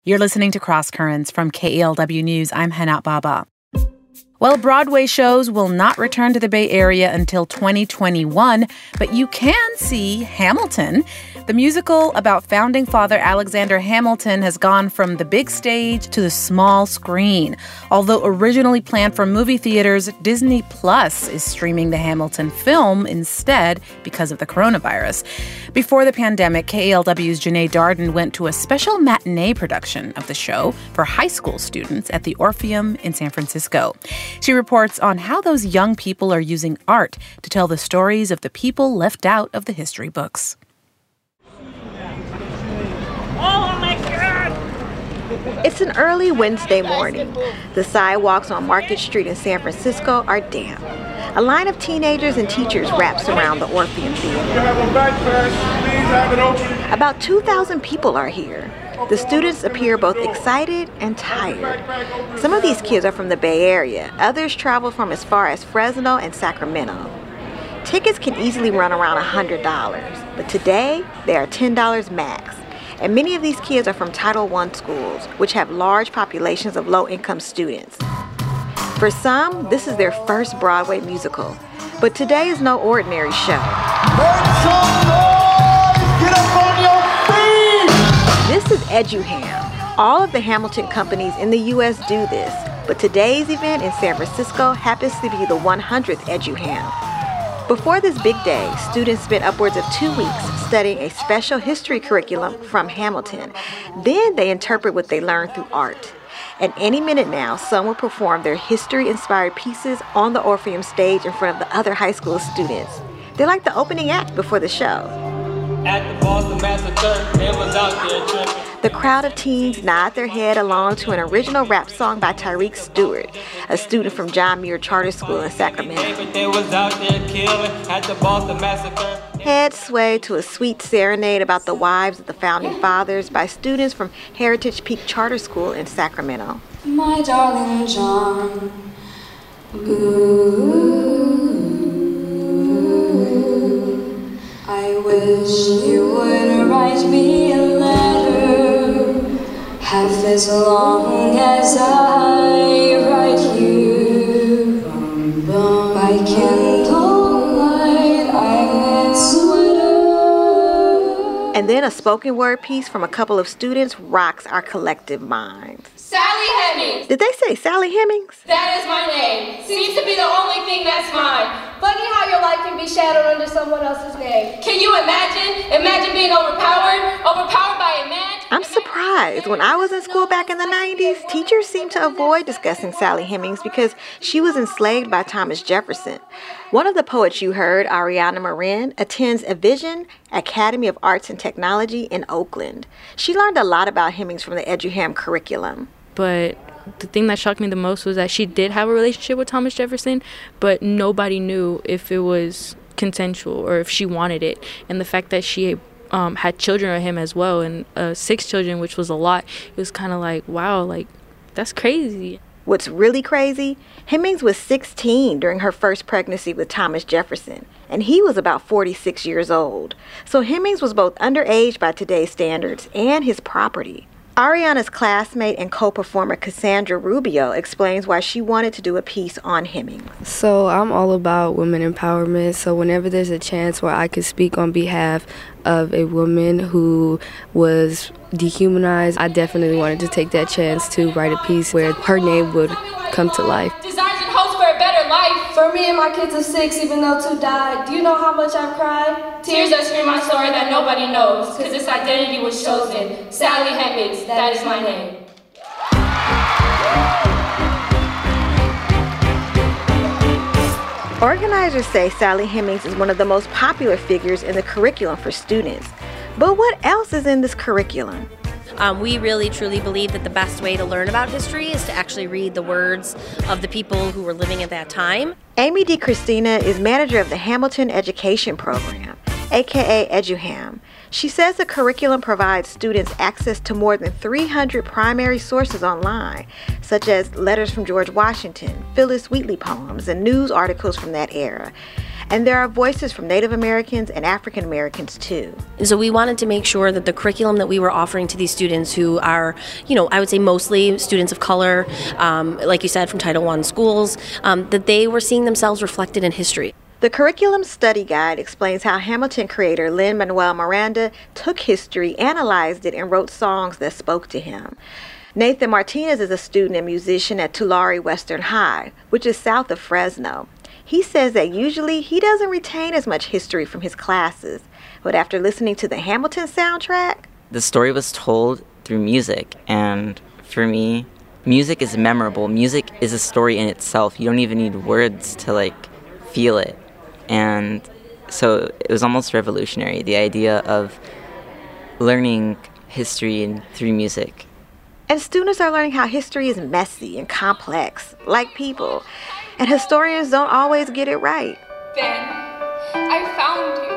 You're listening to Cross Currents from KELW News. I'm Hanat Baba. Well, Broadway shows will not return to the Bay Area until 2021, but you can see Hamilton. The musical about founding father Alexander Hamilton has gone from the big stage to the small screen. Although originally planned for movie theaters, Disney Plus is streaming the Hamilton film instead because of the coronavirus. Before the pandemic, KELW's Janae Darden went to a special matinee production of the show for high school students at the Orpheum in San Francisco. She reports on how those young people are using art to tell the stories of the people left out of the history books. Oh my God! It's an early Wednesday morning. The sidewalks on Market Street in San Francisco are damp. A line of teenagers and teachers wraps around the Orpheum Theater. About 2,000 people are here. The students appear both excited and tired. Some of these kids are from the Bay Area. Others travel from as far as Fresno and Sacramento. Tickets can easily run around $100, but today they are $10 max. And many of these kids are from Title I schools, which have large populations of low-income students. For some, this is their first Broadway musical. But today is no ordinary show. Make some noise! Get up on your feet! This is EduHam. All of the Hamilton companies in the U.S. do this, but today's event in San Francisco happens to be the 100th EduHam. Before this big day, students spent upwards of 2 weeks studying a special history curriculum from Hamilton. Then they interpret what they learned through art. And any minute now, some will perform their history-inspired pieces on the Orpheum stage in front of the other high school students. They're like the opening act before the show. At the Boston Massacre, they was out there tripping. The crowd of teens nod their head along to an original rap song by Tyreek Stewart, a student from John Muir Charter School in Sacramento. They was out there killing at the Boston Massacre. Heads sway to a sweet serenade about the wives of the founding fathers by students from Heritage Peak Charter School in Sacramento. My darling John, ooh, I wish you would write me a letter, half as long as I write you, by candlelight I knit sweater. And then a spoken word piece from a couple of students rocks our collective minds. Sally Hemings. Did they say Sally Hemings? That is my name. Seems to be the only thing that's mine. Funny how your life can be shadowed under someone else's name. Can you imagine? Imagine being overpowered by a man. I'm surprised. When I was in school back in the 90s, teachers seemed to avoid discussing Sally Hemings because she was enslaved by Thomas Jefferson. One of the poets you heard, Ariana Marin, attends Vision Academy of Arts and Technology in Oakland. She learned a lot about Hemings from the EduHam curriculum. But the thing that shocked me the most was that she did have a relationship with Thomas Jefferson, but nobody knew if it was consensual or if she wanted it. And the fact that she had children with him as well, and 6 children, which was a lot, it was kind of like, wow, like, that's crazy. What's really crazy, Hemings was 16 during her first pregnancy with Thomas Jefferson, and he was about 46 years old. So Hemings was both underage by today's standards and his property. Ariana's classmate and co-performer Cassandra Rubio explains why she wanted to do a piece on Hemings. So I'm all about women empowerment, so whenever there's a chance where I could speak on behalf of a woman who was dehumanized, I definitely wanted to take that chance to write a piece where her name would come to life. Designs and hopes for a better life. For me and my kids of 6, even though 2 died, do you know how much I've cried? Tears that scream my story that nobody knows, because this identity was chosen. Sally Hemings, that is my name. Organizers say Sally Hemings is one of the most popular figures in the curriculum for students. But what else is in this curriculum? We really truly believe that the best way to learn about history is to actually read the words of the people who were living at that time. Amy DeChristina is manager of the Hamilton Education Program, aka EduHam. She says the curriculum provides students access to more than 300 primary sources online, such as letters from George Washington, Phyllis Wheatley poems, and news articles from that era. And there are voices from Native Americans and African Americans too. So we wanted to make sure that the curriculum that we were offering to these students who are, I would say mostly students of color, like you said, from Title I schools, that they were seeing themselves reflected in history. The Curriculum Study Guide explains how Hamilton creator Lin-Manuel Miranda took history, analyzed it, and wrote songs that spoke to him. Nathan Martinez is a student and musician at Tulare Western High, which is south of Fresno. He says that usually he doesn't retain as much history from his classes, but after listening to the Hamilton soundtrack... The story was told through music, and for me, music is memorable. Music is a story in itself. You don't even need words to, feel it. And so it was almost revolutionary, the idea of learning history through music. And students are learning how history is messy and complex, like people. And historians don't always get it right. Then I found you,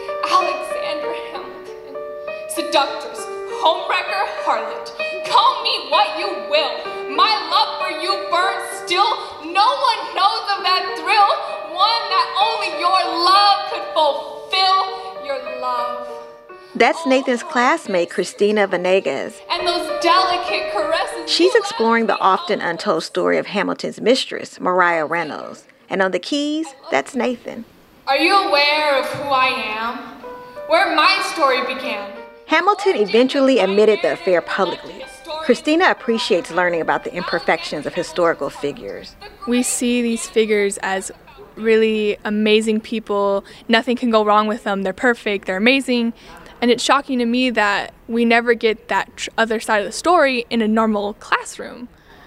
Alexander Hamilton. Seductress, homewrecker, harlot. Call me what you will. My love for you burns still. No one knows of that thrill. One that only your love could fulfill. Your love. That's Nathan's classmate, Christina Venegas. And those delicate caresses. She's exploring the often untold story of Hamilton's mistress, Mariah Reynolds. And on the keys, that's Nathan. Are you aware of who I am? Where my story began? Hamilton eventually admitted the affair publicly. Christina appreciates learning about the imperfections of historical figures. We see these figures as really amazing people. Nothing can go wrong with them. They're perfect. They're amazing. And it's shocking to me that we never get that other side of the story in a normal classroom.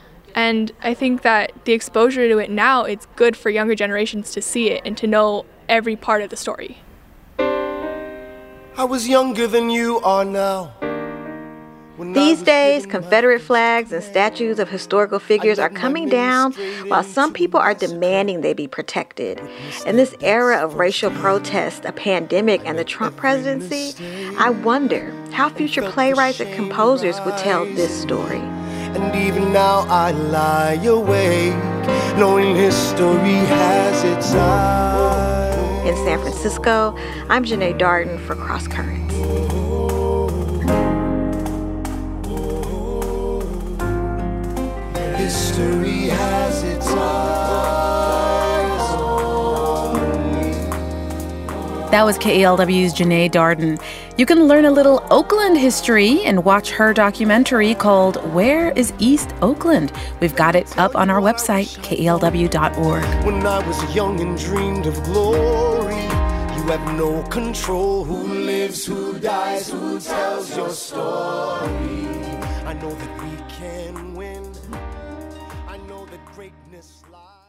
And I think that the exposure to it now, it's good for younger generations to see it and to know every part of the story. I was younger than you are now. These days, Confederate flags and statues of historical figures are coming down while some people are demanding they be protected. In this era of racial protest, a pandemic, and the Trump presidency, I wonder how future playwrights and composers would tell this story. And even now I lie awake, knowing history has its eyes. In San Francisco, I'm Janae Darden for Cross Currents. History has its eyes on me. That was KALW's Janae Darden. You can learn a little Oakland history and watch her documentary called Where is East Oakland? We've got it up on our website, kalw.org. When I was young and dreamed of glory, you have no control. Who lives, who dies, who tells your story? I know that we can win. I know that greatness lies.